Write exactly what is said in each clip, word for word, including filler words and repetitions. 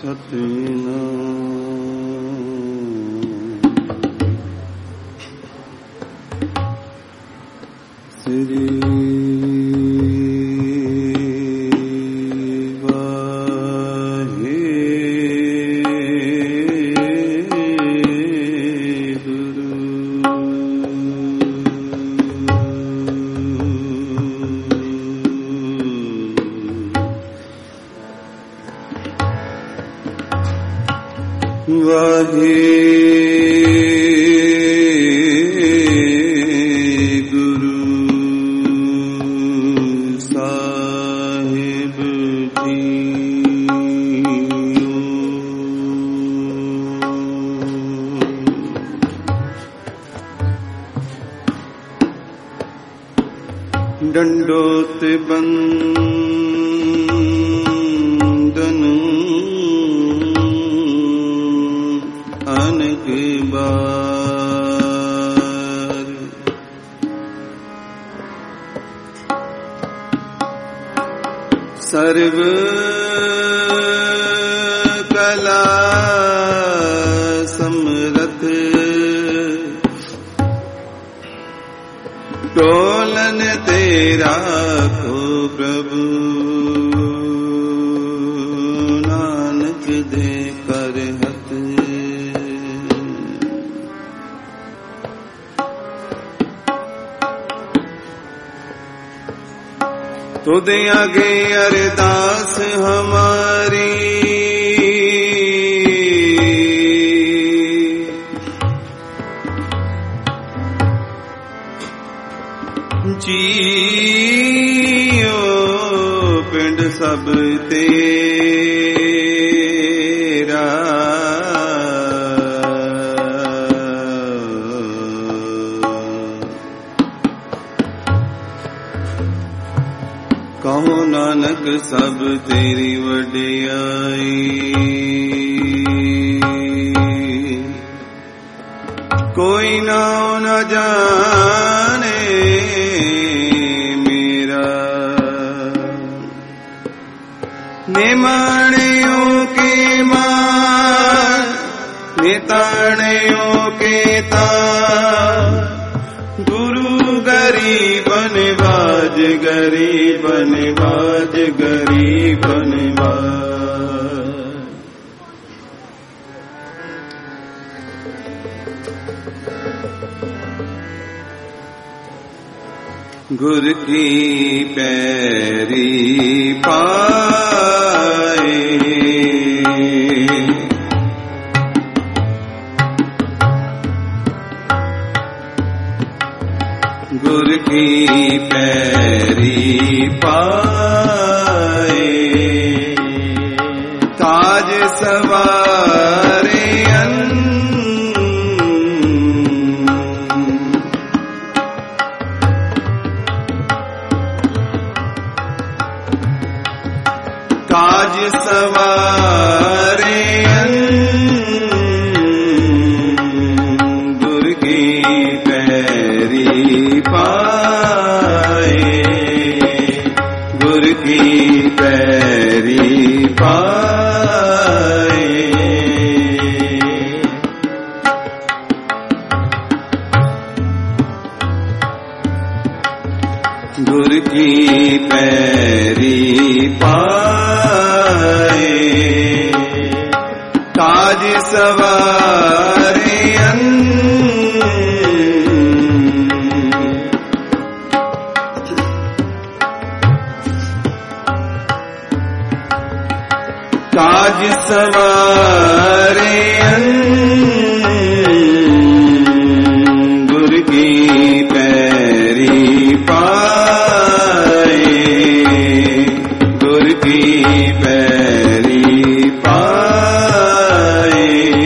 दंडोत बंदन अनक बार सर्व कला समरथ टोलन तेरा को प्रभु नानक दे कर हथ तुद आगे अरदास हमारी जियो पिंड सब तेरा कहो नानक सब तेरी वडियाई कोई ना न जाने निमाणियों के मान निताणियों के तान गुरु गरीबन बाज गरीबन बाज गरीबन बाज गुर की पैरी पाए गुर की पैरी पाए ताज सवारे काज सवारे गुर की पैरी पाए गुर की पैरी पाए गुर की पैरी पाए काज सवारे काज सवारे गुर की पैरी पाए गुर की पैरी पाए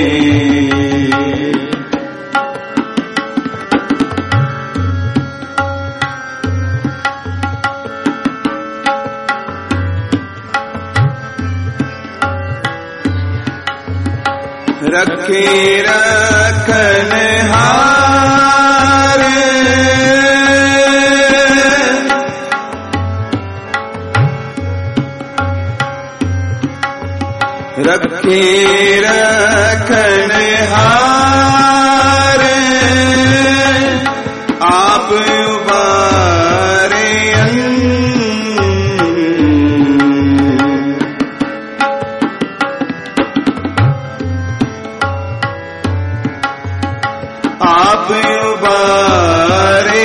रखे रखनहार रखे रखनहार आप उबारे आप उबारे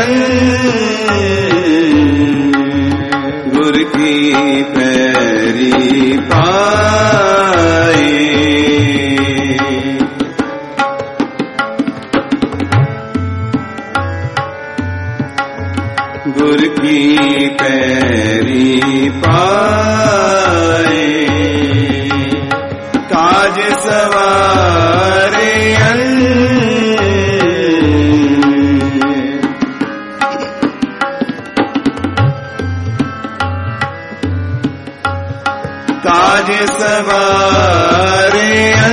गुर की पैरी पाए गुर की पैरी पाए काज सवारे काज सवारे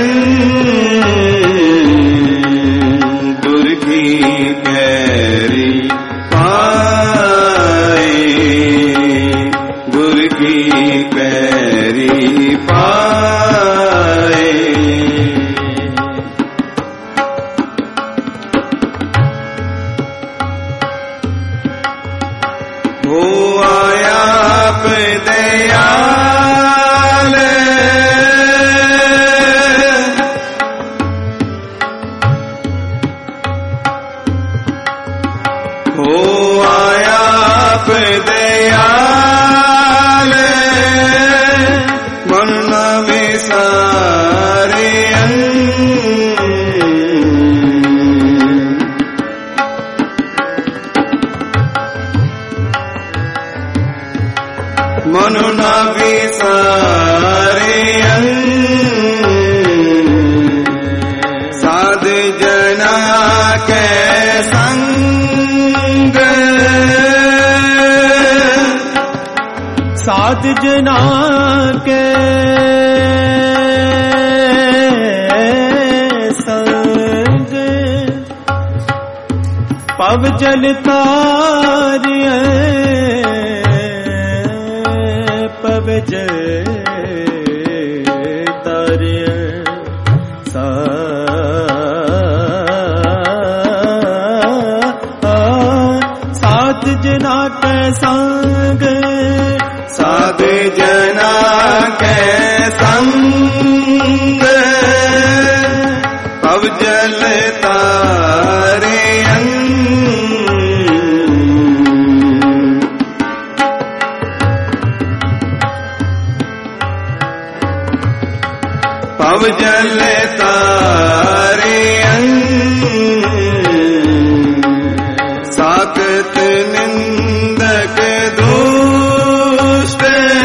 गुर की पैरी पाए गुर की पैरी पाए हो आया दया हो आया दयाल मन न विसारे मन न विसारे साध जना के संग साध जना के संग पव जल तारिये पव जल तारिये साध जना के संग साध जना के संग पव जल तारे पव जल तारे साकत निंदक दुष्ट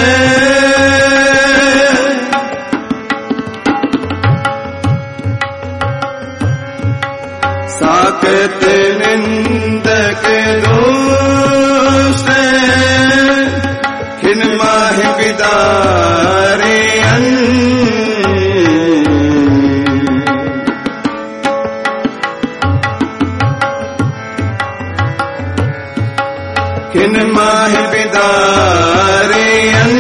साकत निंदक दुष्ट खिन माह बिदारे खिन माह बिदारे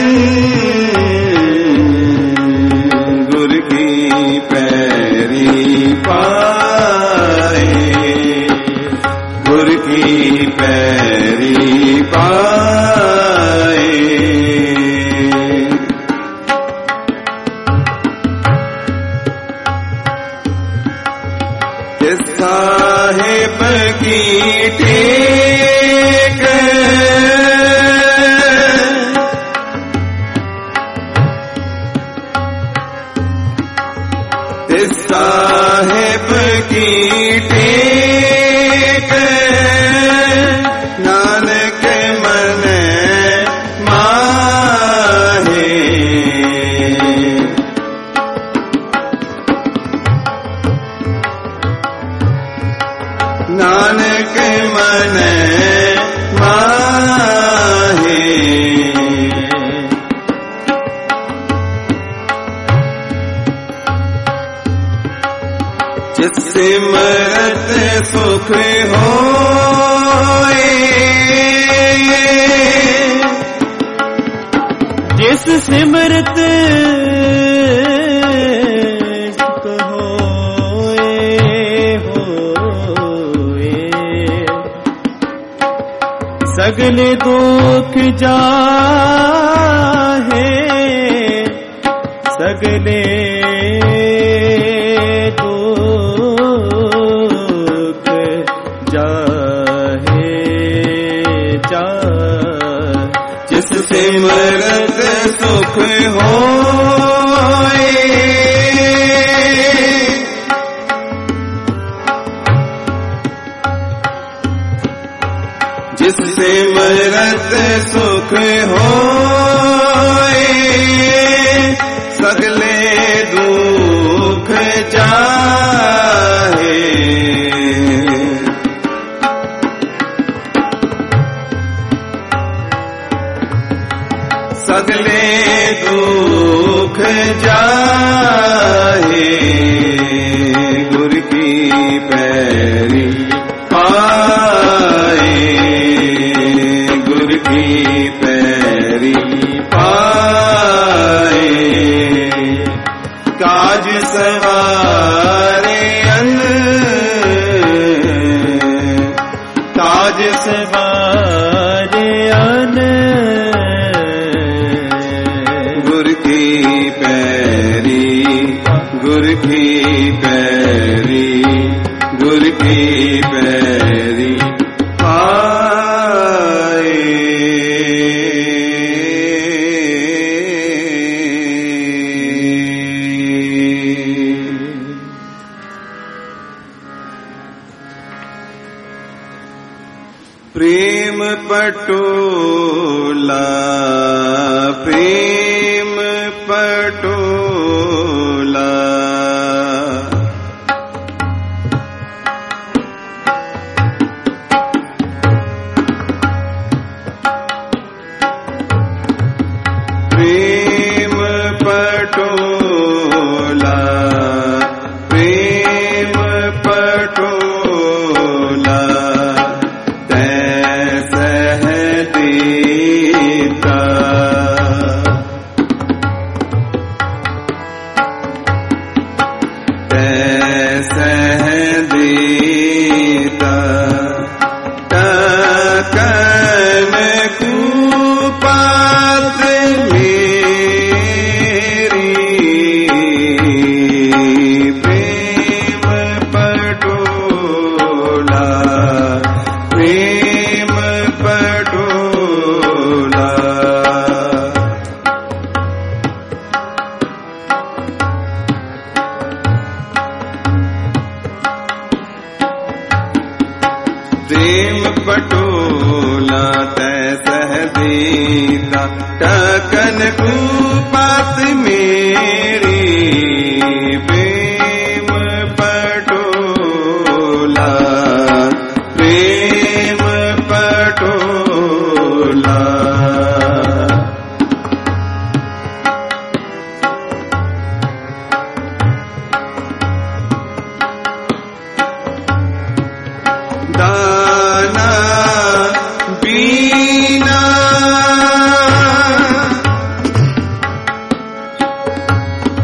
गुर की पैरी पाए गुर की पैरी पाए जिस साहिब की टेक जिस साहिब की टेक नानक मन माहे नानक मन माहे जिससे मरत सुख होए जिस सिमरत सुख होए होए, सगले दुख जाहे, सगले दुख जाहे जाहे। जिस सिमरत सुख होए, जिस सिमरत सुख होए, सगले दुख जाहे, सगले दुख जाहे। गुर की पैरी पाए, गुर की पैरी पाए, काज सवारे अन, काज सवारे अन, गुर की पैरी, गुर की पैरी, गुर की पैरी पाए। प्रेम पटोला, प्रेम पटोला, प्रेम पटोला, प्रेम पटोला, तैसह देता, तैसह देता, टकन कुपात मेरी, प्रेम पटोला, प्रेम पटोला। प्रेम पटोला तैसह देता, टकन कुपात मेरी, प्रेम पटोला, प्रेम पटोला। दाना बीना,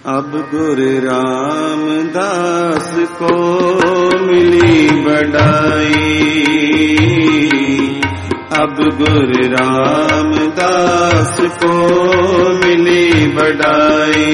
अब गुरु रामदास को मिली बड़ाई, अब गुरु रामदास को मिली बड़ाई।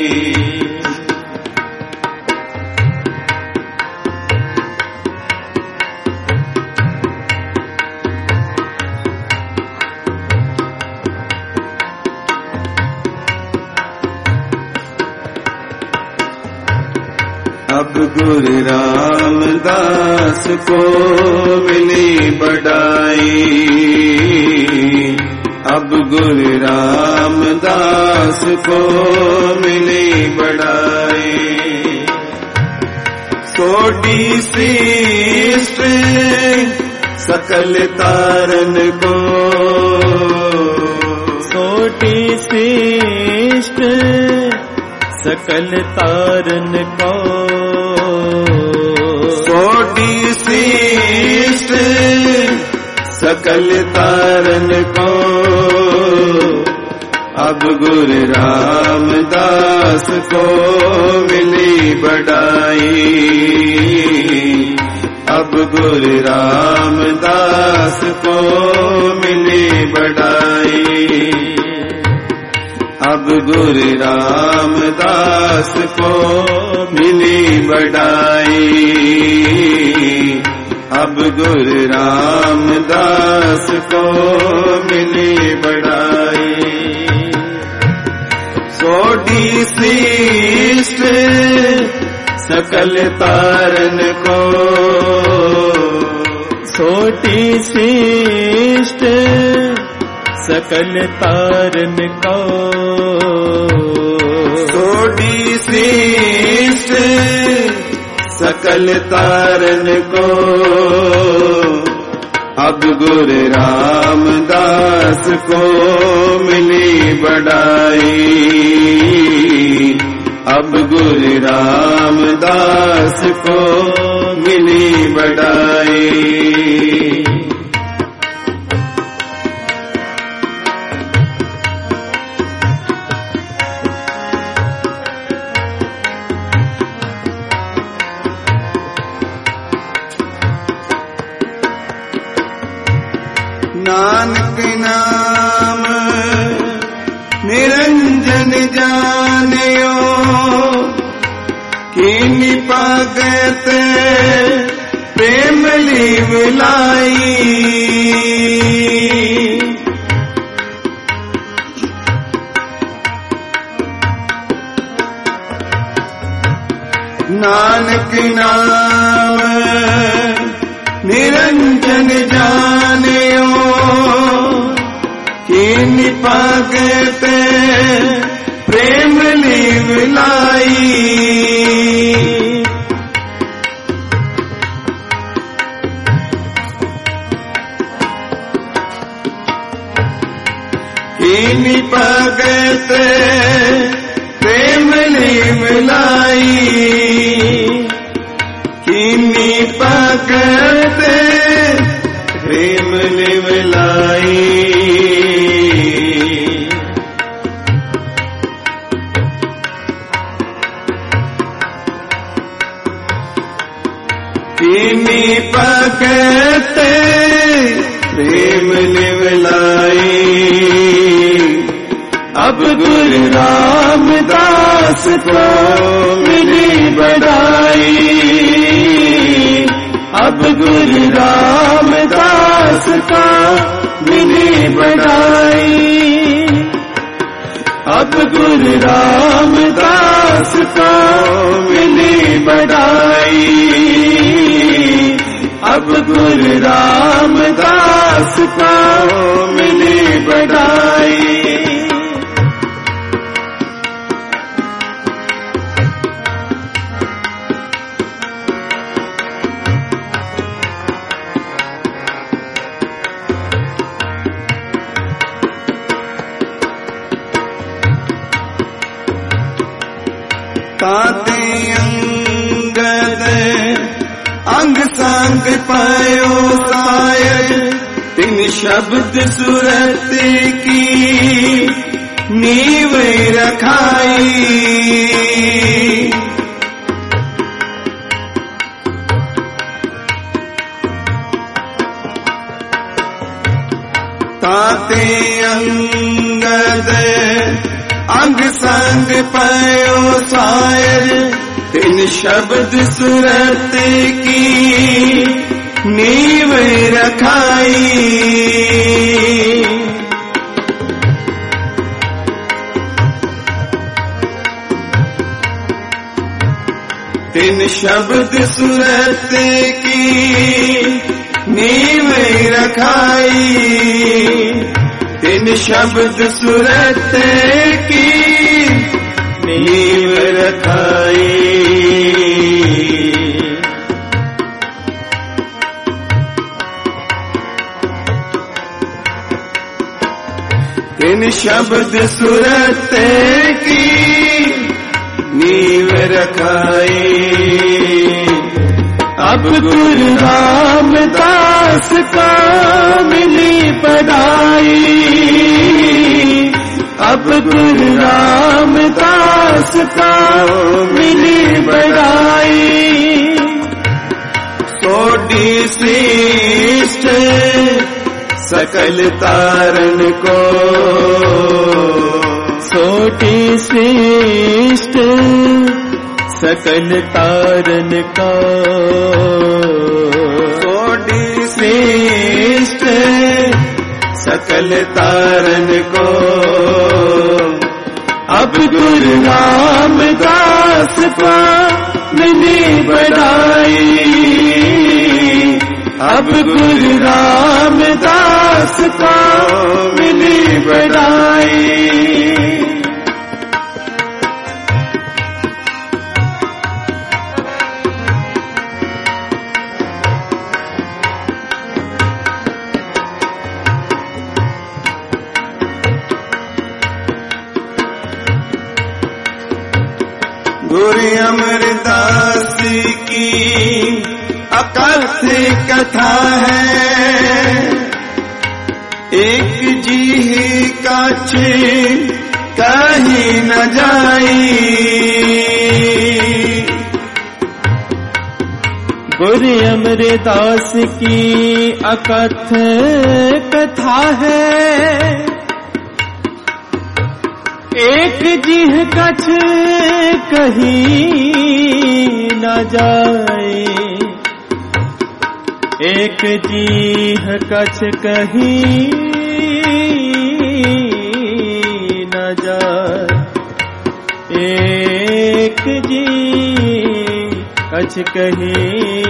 अब गुरु रामदास को मिली बड़ाई, अब गुरु रामदास को मिली बड़ाई। सोटी श्रेष्ठ सकल तारन को, सोटी श्रेष्ठ सकल तारन को, सोटी श्रेष्ठ सकल तारन को। अब गुरु रामदास को मिली बड़ाई, अब गुरु रामदास को मिली बड़ाई, अब गुरु रामदास को मिली बड़ाई, अब गुरु रामदास को मिली बड़ाई। सोटी श्रेष्ठ सकल तारन को, सोटी श्रेष्ठ सकल तारन को, सोटी श्रेष्ठ सकल तारन को। अब गुरु रामदास को मिली बड़ाई, अब गुरु रामदास को मिली बड़ाई। नानक नाम निरंजन जानियो, कीनी पागत प्रेम लीवलाई। नानक नाम निरंजन जानियो, कीनी पागत प्रेम लीवलाई। कीनी पागत प्रेम लीवलाई, कीनी पागत प्रेम लीवलाई। कीनी पागत प्रेम लीवलाई। अब गुरु रामदास को मिली बड़ाई, अब गुरु रामदास का मिली बड़ाई, अब गुरु रामदास का मिली बड़ाई, अब गुरु रामदास का मिली बड़ाई। ताते अंगद अंग संग पायो सायद, तीन शब्द सुरत की नींव रखाई। ताते अंगद अंग संग पयो सायर तिन शब्द सुरत की नींव रखाई। तिन शब्द सुरत की नींव रखाई। तिन शब्द सुरत की नींव रखाई। तिन शब्द सुरत की नींव रखाई। अब गुरु रामदास का मिली पढ़ाई। अब गुरु रामदास का मिली पढ़ाई। सोडी श्रेष्ठ सकल तारन को। सोटी श्रेष्ठ सकल तारन का। सोडी श्रेष्ठ सकल तारन को। अब गुरु रामदास का मिली बढ़ाई। अब गुरु रामदास का मिली बढ़ाई। गुरु अमरदास की अकथ कथा है। एक जी काछ कहीं न जाई। गुरु अमरदास की अकथ कथा है। एक जीह कछ कहीं न जाए। एक जीह कछ कहीं न जाए। एक जी कछ कहीं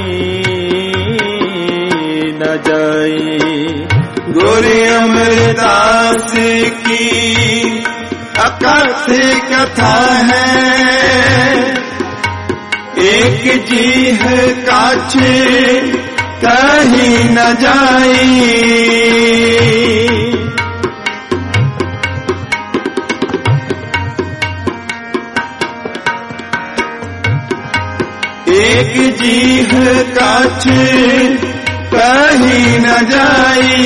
न जाए। गुरु अमरदास की अकथ कथा है। एक जीह काछ कहीं न जाई। एक जीह काछ कहीं न जाई।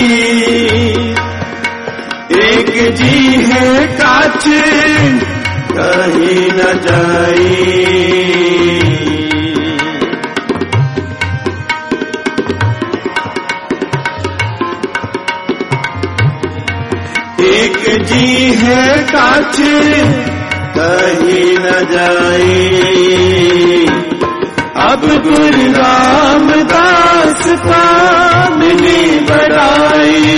एक जीह काछ कहीं न जाई। एक जीह काछ कहीं न जाई। अब गुरु रामदास का मिली बढ़ाई।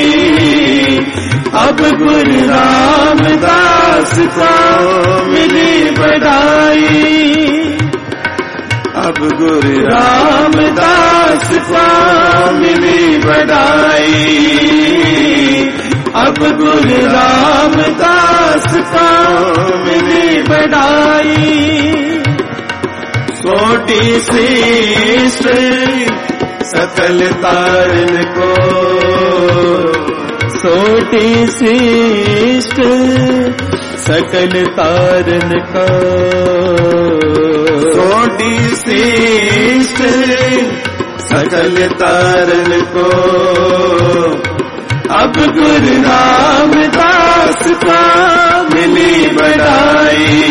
अब गुरु रामदास का मिली बढ़ाई। अब गुरु रामदास का मिली बढ़ाई। अब गुरु रामदास का मिली बढ़ाई। सोटी श्रेष्ठ सकल तारन को। सोटी श्रेष्ठ सकल तारन का। सोटी श्रेष्ठ सकल तारन को। अब गुरु रामदास दास का मिली बड़ाई,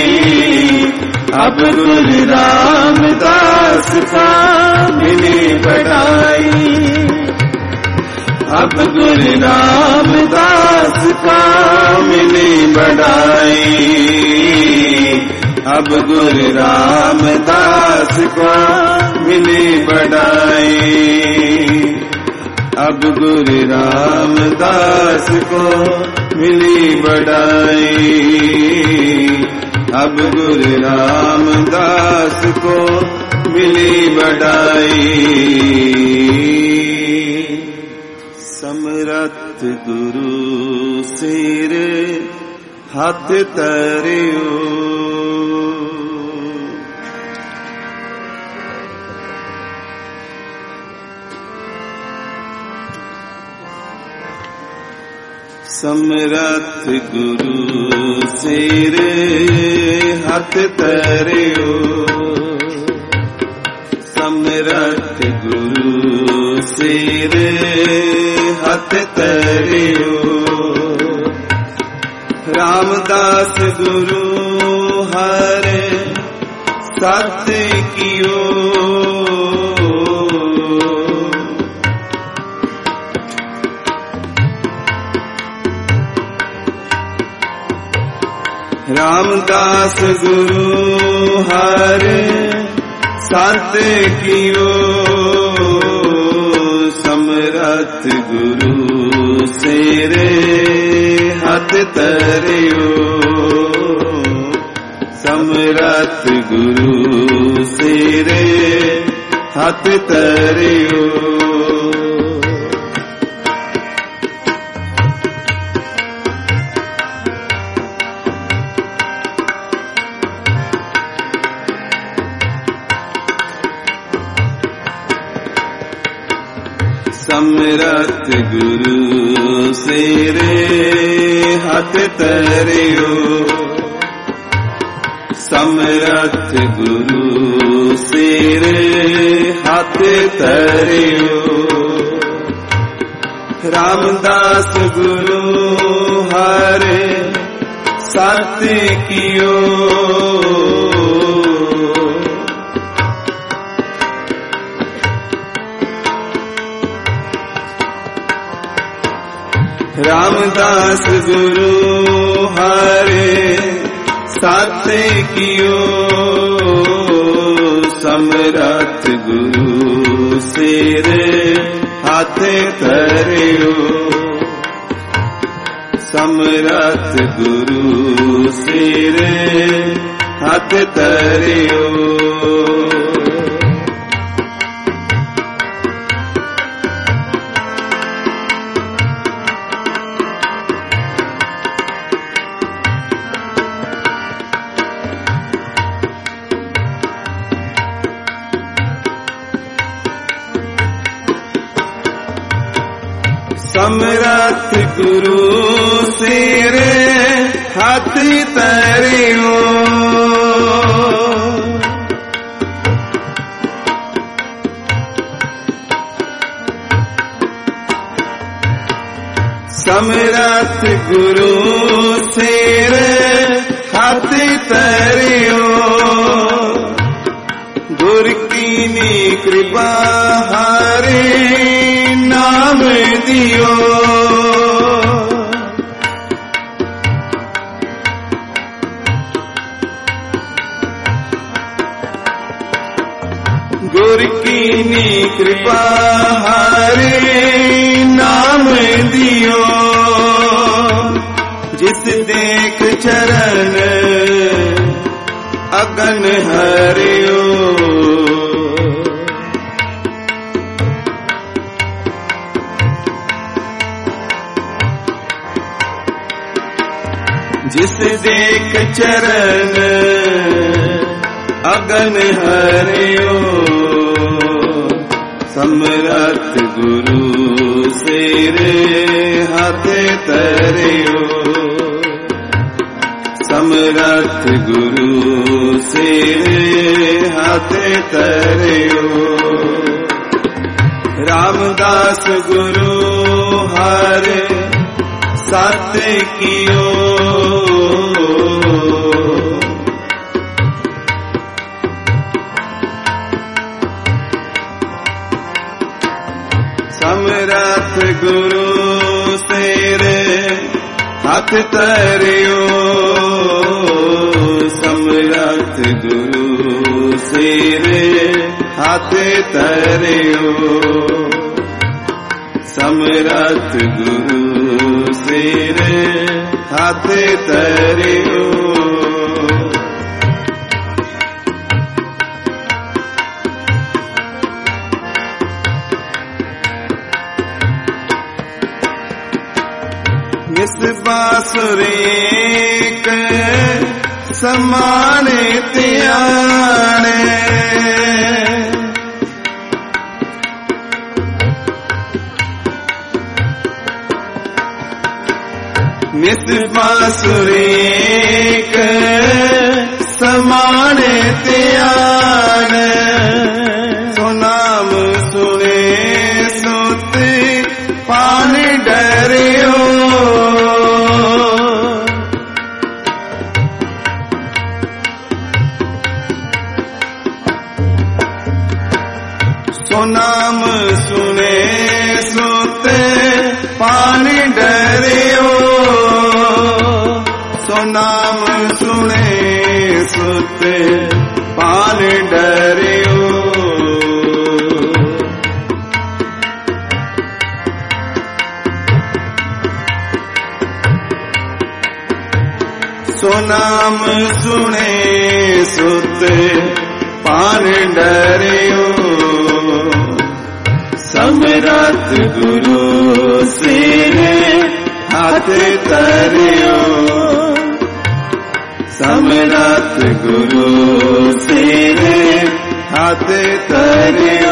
अब गुरु रामदास का मिली बड़ाई, अब गुरु रामदास का मिली बड़ाई, अब गुरु रामदास का मिली बड़ाई, अब गुरु रामदास को मिली बड़ाई, अब गुरु रामदास को मिली बड़ाई। समरथ गुरु सिर हाथ तरियो, समरथ गुरु सिर हाथ तरियो, समरथ गुरु सिर हाथ तरियो, रामदास गुरु हरे सत्य कियो, रामदास गुरु हरे सत्य कियो, समरथ गुरु सिर हाथ तरियो, समरथ गुरु सिर हाथ तरियो, समरथ गुरु सिर हाथ तरियो, समरथ गुरु सिर हाथ तरियो, रामदास गुरु हरे सत्य कियो, रामदास गुरु हरे सत्य कियो, समरथ गुरु सिर हाथ तरियो, समरथ गुरु सिर हाथ तरियो, समरथ गुरु सिर हाथ तरियो, समरथ गुरु सिर हाथ तरियो, गुर कीनी कृपा हरे नाम दियो, गुर कीनी कृपा हरे नाम दियो, जिस देख चरण अगन हरियो, जिस देख चरण अगन हरियो, समरथ गुरु सिर हाथ तरियो, समरथ गुरु सिर हाथ तरियो, रामदास गुरु हरे सत्य कियो समरथ गुरु तेरे हाथ तरियो समरथ गुरु तेरे हाथ तरियो समरथ गुरु तेरे हाथ तरियो निस बांसुरी के समान त्याने निस बांसुरी के समान त्याने सो नाम सुने सोते पानी डरियो सो नाम सुने सोते पानी डरियो सो नाम सुने सोते पानी डरियो सो नाम सुने सुते पान डरियो समरथ गुरु तेरे हाथ तरियो समरथ गुरु तेरे हाथ तरियो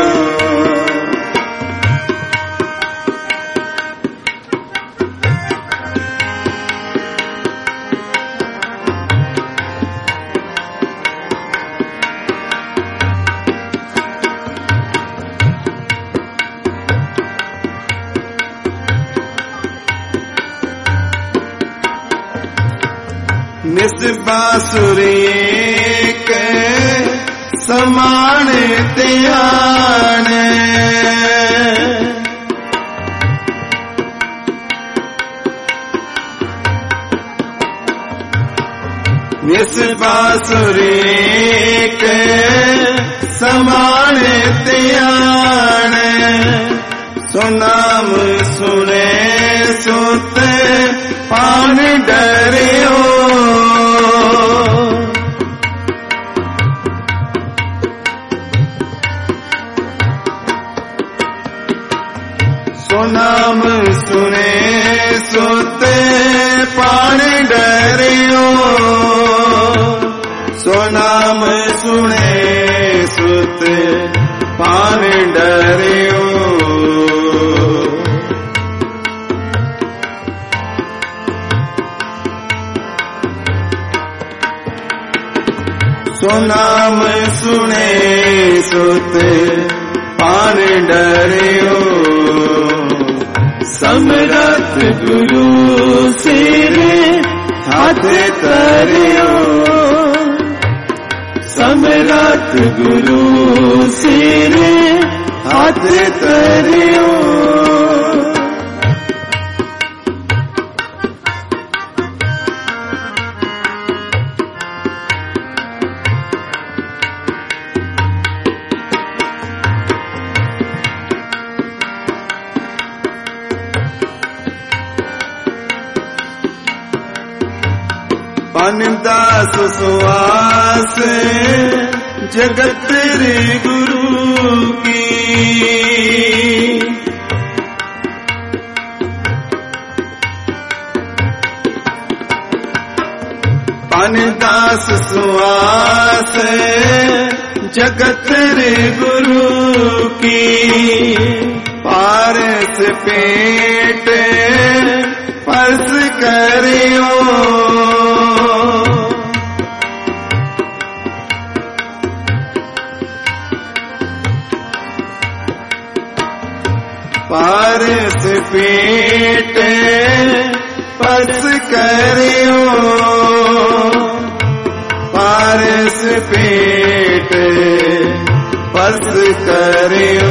निस बांसुरी के समान त्याने निस बांसुरी के समान त्याने सो नाम सुने सोते पान डरियो सो नाम सुने सोते पान डरियो सो नाम सुने सोते पान डरियो सो नाम सुने सोते पान डरियो समरथ गुरु तेरे हाथ तरियो समरथ गुरु तेरे हाथ तरियो पानदास सुवास जगत रे गुरु की पानदास सुवास जगत रे गुरु की पारस पेट परस करियो पारस पेट पस करियो पारस पेट पस करियो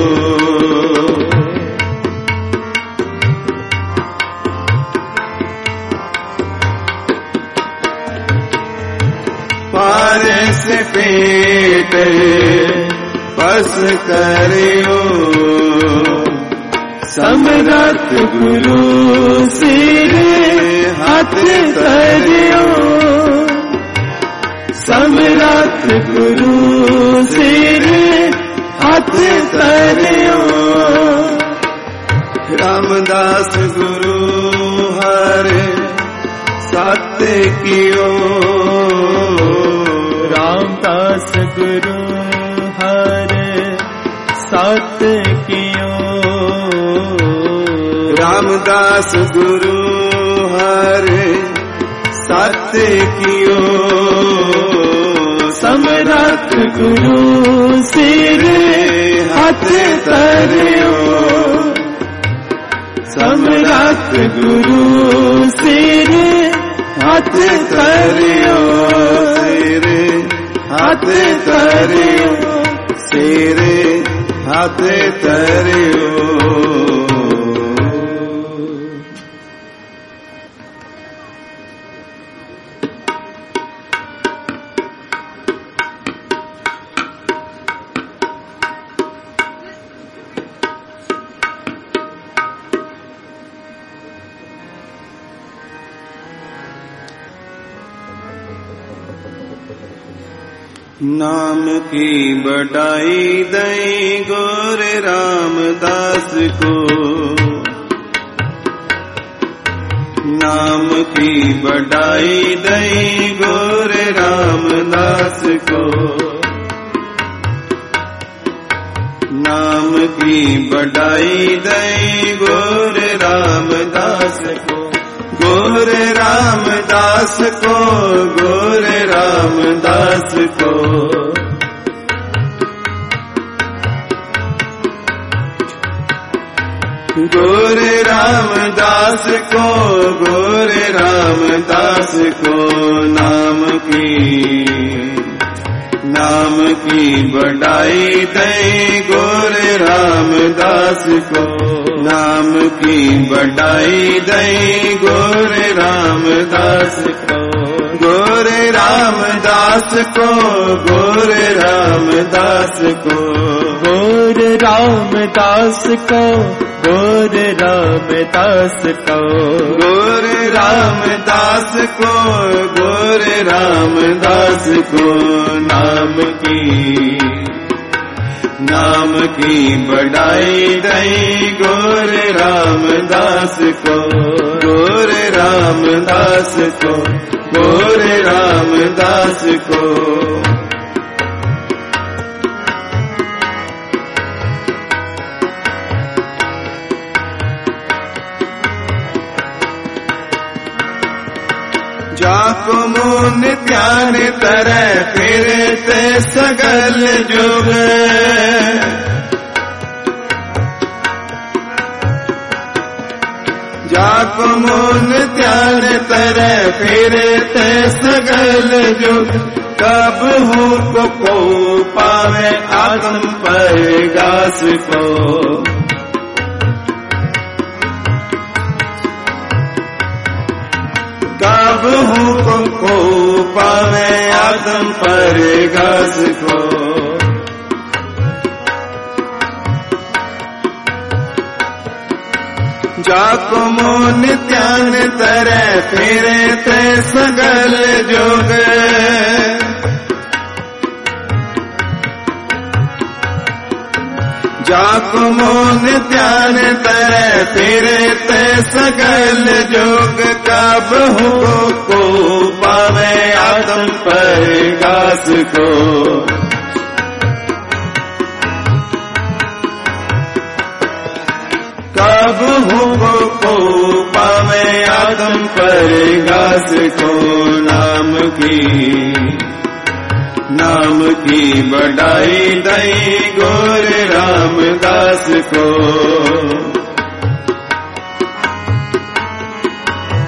पारस पेट पस करियो समरथ गुरु सिर हाथ धरियो समरथ गुरु सिर हाथ धरियो रामदास गुरु हरे सत कियो रामदास गुरु हरे सत कियो रामदास गुरु हरे सत कियो समरथ गुरु सिर हाथ धरियो समरथ गुरु सिर हाथ धरियो सिर हाथ धरियो सिर हाथ धरियो नाम की बढ़ाई दई गोरे रामदास को नाम की बढ़ाई दई गोरे रामदास को नाम की बढ़ाई दई गोरे रामदास को गोरे रामदास को गोरे रामदास को गोरे रामदास को गोरे रामदास को नाम की नाम की बढ़ाई दई गोरे रामदास को नाम की बढ़ाई दई गोरे रामदास को गोरे रामदास को गोरे रामदास को गोरे रामदास को गोरे रामदास को गोरे रामदास को गोरे रामदास को नाम की नाम की बढ़ाई दई गोरे रामदास को गोरे रामदास को गोरे रामदास को जाको मुन ध्यान तरह फिरते सगल जुग जाको मुन ध्यान तरह फिरते सगल जुग कब हूँ को को पावे आत्म पर गास को कब हूँ को पावे आदम पर घास को जाको मोन ध्यान तरह फिरे ते सगल जोग जाको मोन ध्यान तरह फिरे ते सगल जोग कब हो को पावे आदम पर घास को कब हो को पावे आदम पर घास को नाम की नाम की बढ़ाई दई गोरे रामदास को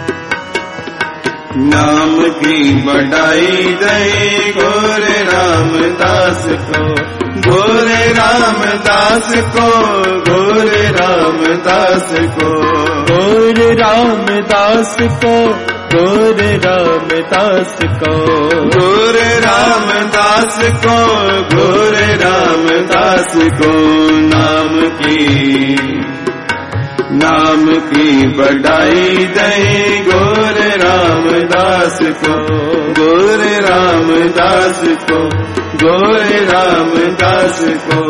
की बढ़ाई दई गोरे रामदास को, गोरे रामदास को, गोरे रामदास को, गोरे रामदास को, गोरे रामदास को, गोरे रामदास को, गोरे रामदास को। नाम की नाम की बढ़ाई दई गोरे रामदास को, गोरे रामदास को, गोरे रामदास को।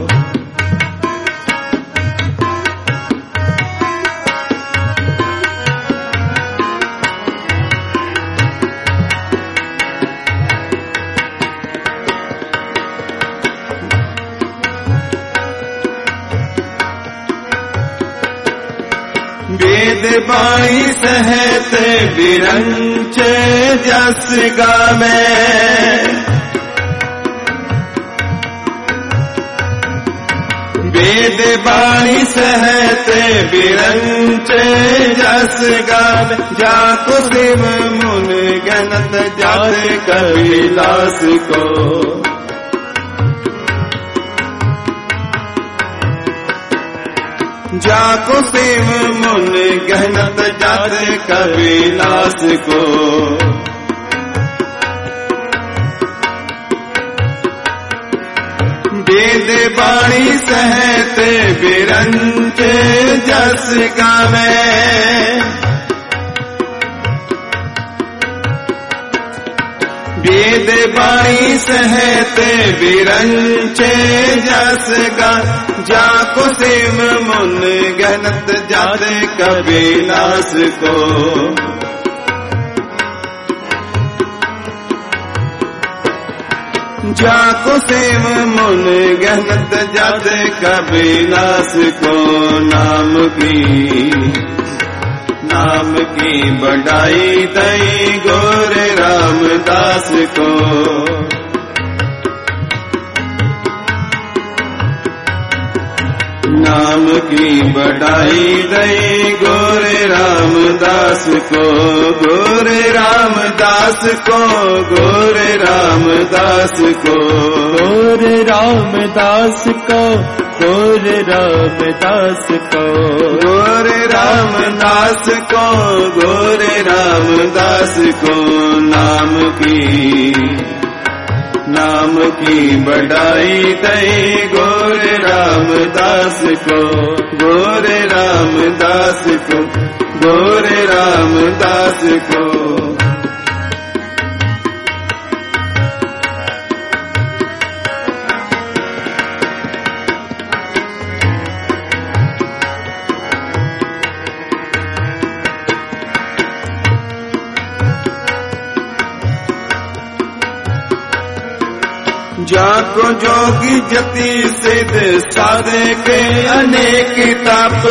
वेद बाणी सहत विरंच जस गावे, वेद बाणी सहत विरंच जस गावे। जाको शिव मुन गणत जात कपिलास को, जाको शिव मुन गहनत जात कपिलास को। वेद बाणी सहत विरंच जस गावे, वेद बाणी सहत विरंच जस गा। जाको शिव मुन गणत जात कपिलास को, जाको शिव मुन गणत जात कपिलास को। नाम की नाम की बढ़ाई दई गोरे रामदास को, नाम की बढ़ाई दई गोरे रामदास को, गोरे रामदास को, गोरे रामदास को, गोरे रामदास को, गोरे रामदास को, गोरे रामदास को, गोरे रामदास को। नाम की नाम की बढ़ाई दई गोरे रामदास को, गोरे रामदास को, गोरे रामदास को। जाको जोगी जति सिद्ध साधक अनेक तप,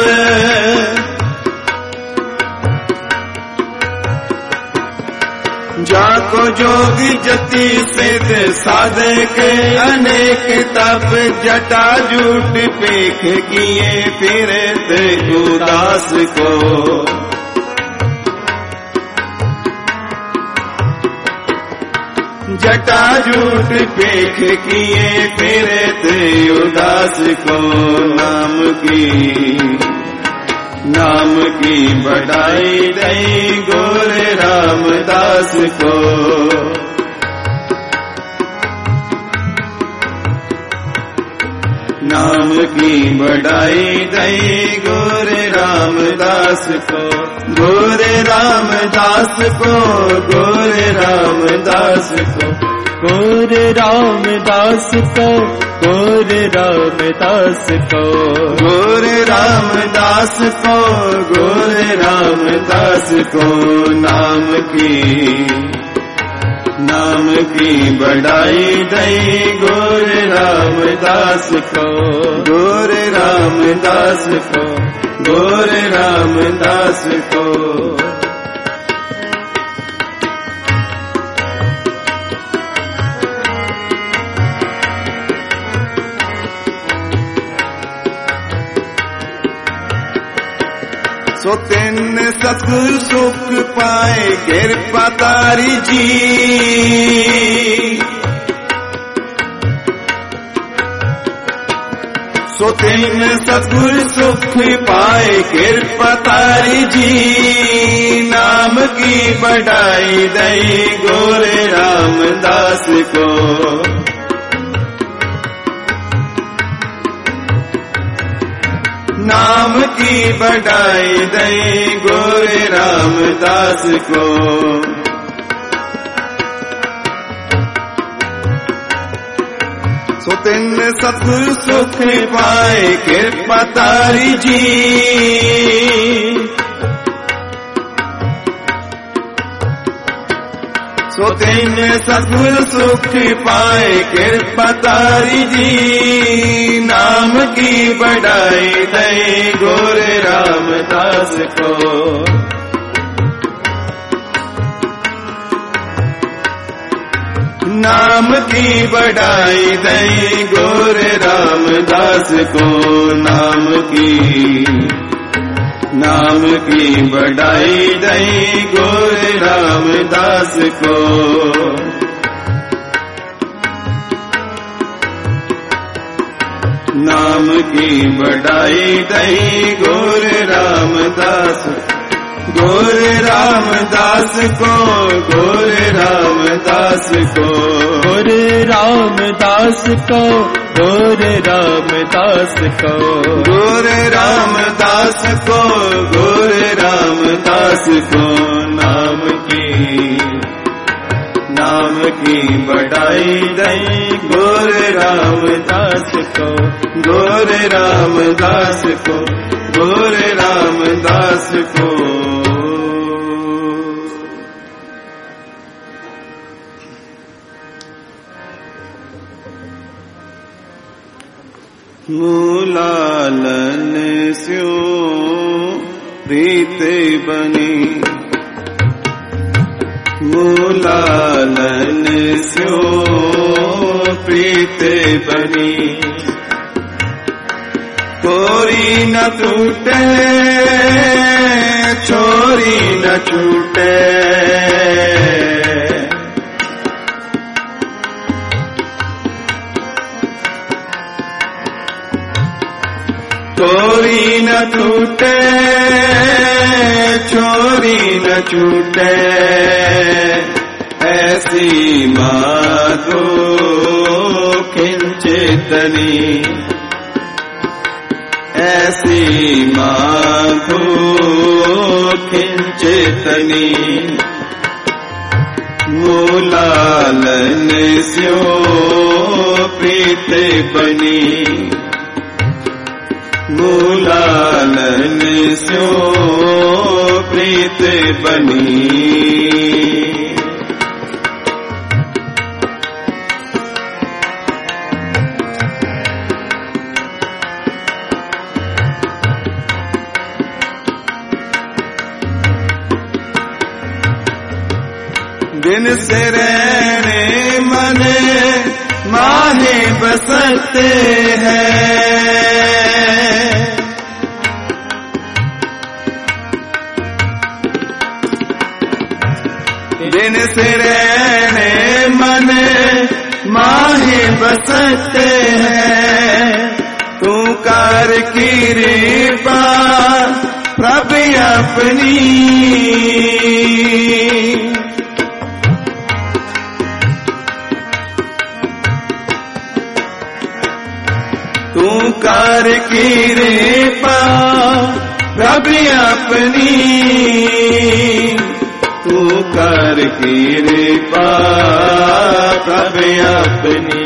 जाको जोगी जति सिद्ध साधक अनेक तप। जटा जूट पेख किए फिरत उदास को, जटा जूट पेख किए फिरत उदास को। नाम की नाम की बढ़ाई दई गोरे रामदास को, नाम की बढ़ाई दई गोरे रामदास को, गोरे रामदास को, गोरे रामदास को, गोरे रामदास को, गोरे रामदास को, गोरे रामदास को, गोरे रामदास को। नाम की नाम की बढ़ाई दई गोरे रामदास को, गोरे रामदास को, गोरे रामदास को। सो तिन सतगुर सुख पाए कृपा तारी जी। सो तिन सतगुर सुख पाए कृपा तारी जी। नाम की बढ़ाई दई गोरे रामदास को। नाम की बढ़ाई दई गोरे रामदास को। सो तिन सतगुर सुख पाए कृपा तारी जी। सो तिन सतगुर सुख पाए कृपा तारी जी। नाम की बढ़ाई दई गोरे रामदास को। नाम की बढ़ाई दई गोरे रामदास को। नाम की नाम की बढ़ाई दई गोरे रामदास को। नाम की बढ़ाई दई गोरे रामदास। गोरे रामदास को गोरे रामदास को। गोरे रामदास को गोरे रामदास को। गोरे रामदास को गोरे रामदास को। नाम की नाम की बढ़ाई दई गोरे रामदास को। गोरे रामदास को गोरे रामदास को। मूलालन स्यो प्रीत बनी। मूलालन स्यो प्रीत बनी। कोरी न टूटे छोरी न छूटे। कोरी न टूटे छोरी न छूटे। ऐसी माधो खिंचेतनी। ऐसी माधो खिंचेतनी। मूलालन स्यो प्रीत बनी। मूलालन स्यो प्रीत बनी। दिन से रहने मन माहे बसते हैं। दिन से रहने मन माहे बसते हैं। तू कर कृपा प्रभु अपनी। तू कर कृपा प्रभु अपनी। तू कर कृपा प्रभु अपनी।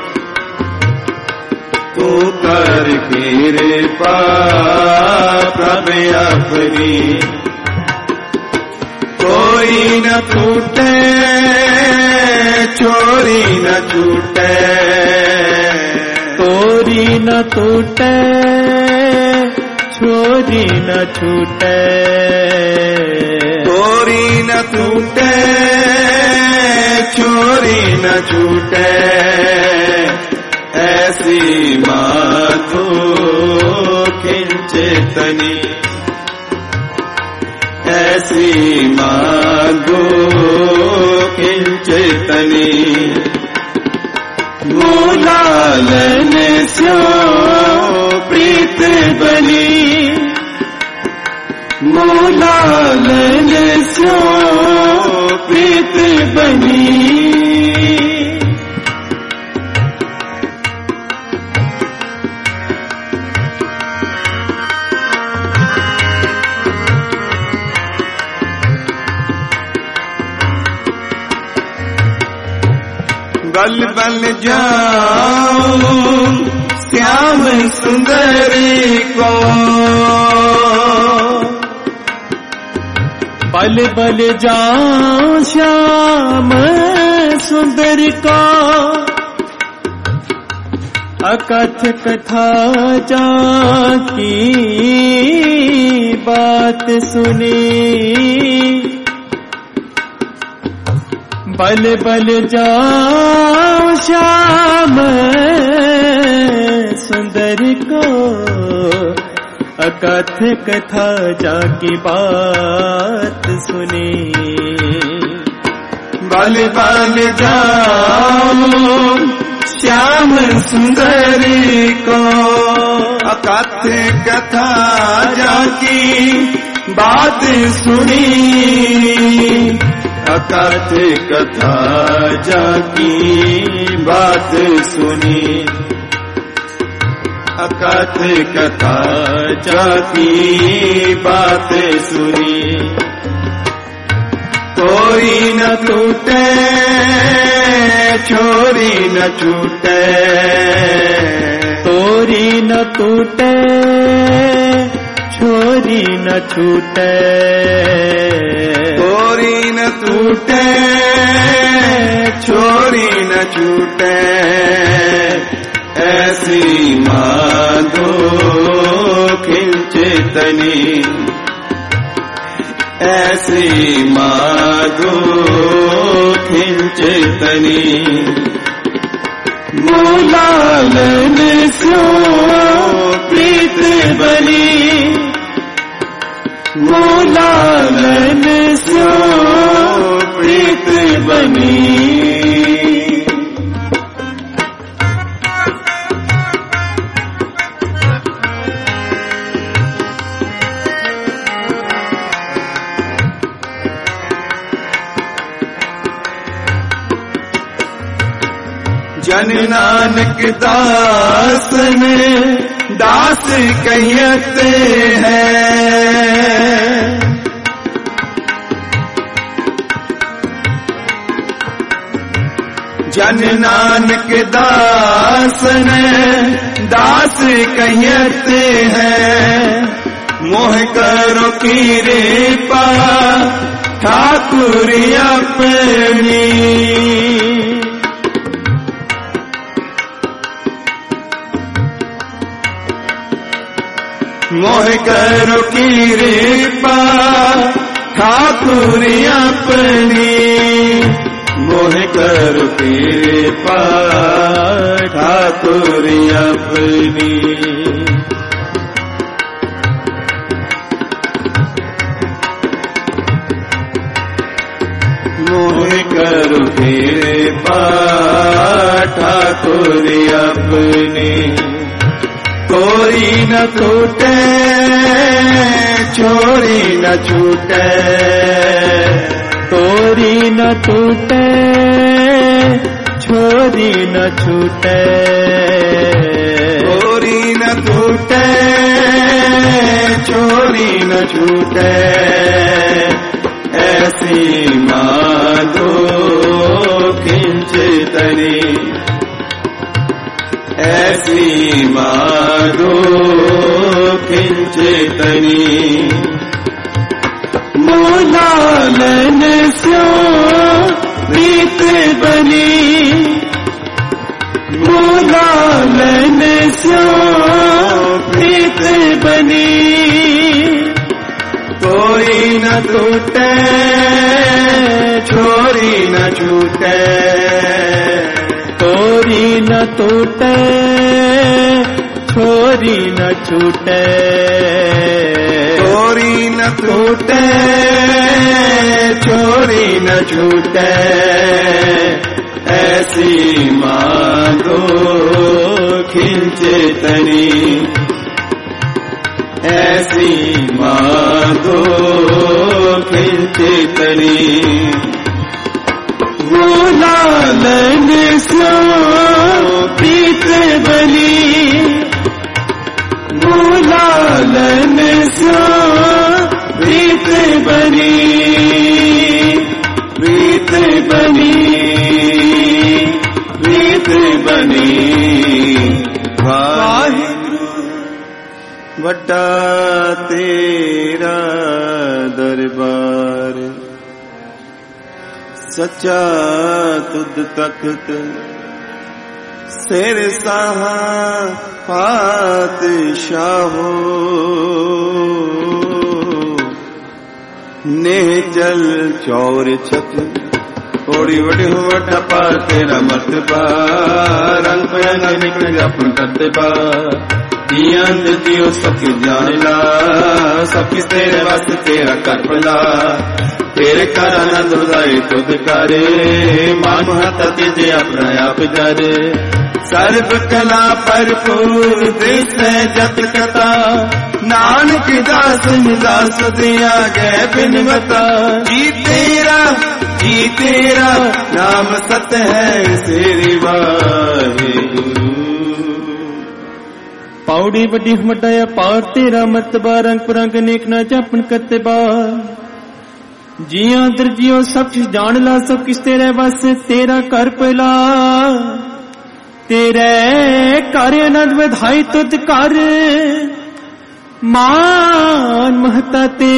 तू कर कृपा प्रभु अपनी। कोई न टूटे छोरी न छूटे। कोरी न टूटे छोरी न छूटे। कोरी न टूटे छोरी न छूटे। ऐसी माधो खिंचेतनी। ऐसी मांगो किंचितनी मूलालन स्यो प्रीत बनी मूलालन स्यो प्रीत बनी बल बल जाऊं श्याम सुंदरी को बल बल जाऊं श्याम सुंदर को अकथ कथा जाकी बात सुनी बल बल जाओ श्याम सुंदर को अकथ कथा जाकी बात सुनी बल बल जाओ श्याम सुंदरी को अकथ कथा जाकी बात सुनी अकथ कथा जाकी बात सुनी अकथ कथा जाकी बात सुनी कोई न टूटे छोरी न छूटे तोरी न टूटे छोरी न छूटे तोरी न टूटे छोरी न छूटे ऐसी मांगो किंचितनी ऐसी मांगो किंचितनी मूलालन स्यो प्रीत बनी मूलालन स्यो प्रीत बनी जन नानक दास ने दास कहते हैं जन नानक दास ने दास कहते हैं मोह करो कृपा ठाकुर अपनी मोह करो कृपा ठाकुर अपनी मोह करो कृपा ठाकुर अपनी मोह करो कृपा ठाकुर अपनी कोई न टूटे छोरी न छूटे तोरी न टूटे छोरी न छूटे छोरी न टूटे छोरी न छूटे ऐसी मांगो किंचितनी ऐसी मांगो किंचितनी मूलालन स्यो प्रीत बनी मूलालन स्यो प्रीत बनी कोई न टूटे छोरी न छूटे तोरी न टूटे छोरी न छूटे छोरी न न टूटे चोरी न छूटे ऐसी मांगो खिंचे तनी ऐसी मांगो खिंचे तनी वो लालन सो प्रीत बनी वो लालन सो प्रीत बनी प्रीत बनी प्रीत बनी वाहिगुरु वड्डा तेरा दरबार सच्चा तुद तख्त सिर साहा पातशाहो नेचल चौर छत थोड़ी वडी हो वड्डा पार तेरा मर्तबा रंग पयंग निकल अपन करतबा दियां दियो सब जान ला सब किस तेरे वास्ते तेरा कर भला तेरे कर आनंद उदाई तुद करे मान हता तेजे अपना आप करे सर्व कला भरपूर दिस जत कथा नानक दास दास दिया गए बिन बता जी तेरा जी तेरा नाम सत है सेरी वाहिगुरु पौड़ी वड्डी वड्डाया पार तेरा मर्तबा रंग परंग नेक ना जापन करतबा जियां दर जियो सब कुछ जान ला सब किस तेरे बस तेरा कर पला तेरे कर आनंद वधाई तुद कर मान महता ते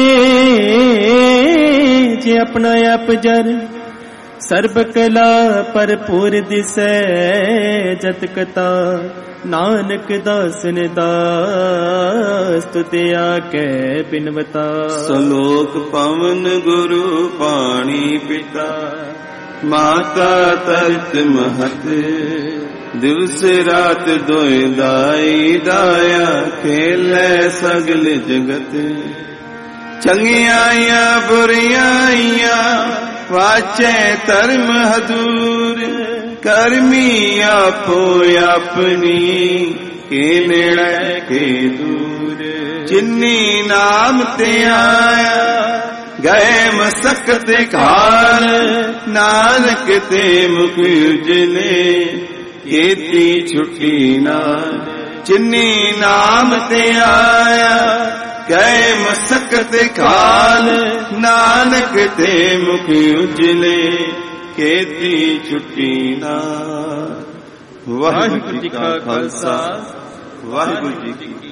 जे अपना आप जर सर्ब कला भरपूर दिसै जत कथा नानक दास ने दास तुते आके बिनवता सलोक पवन गुरु पाणी पिता माता तरत महत दिवस रात दोए दाई दाया खेले सगल जगत चंगियाइया बुरियाइया वाचे धर्म हजूर करमी आपो अपनी के नेड़े के दूर जिन्नी नाम ते आया गए मसकत खार नानक ते मुख उजले केती छुट्टी ना जिन्नी नाम ते आया गए मसकत खाल नानक ते मुख उजले केती छुट्टी ना। वाहिगुरु जी का खालसा वाहिगुरु जी की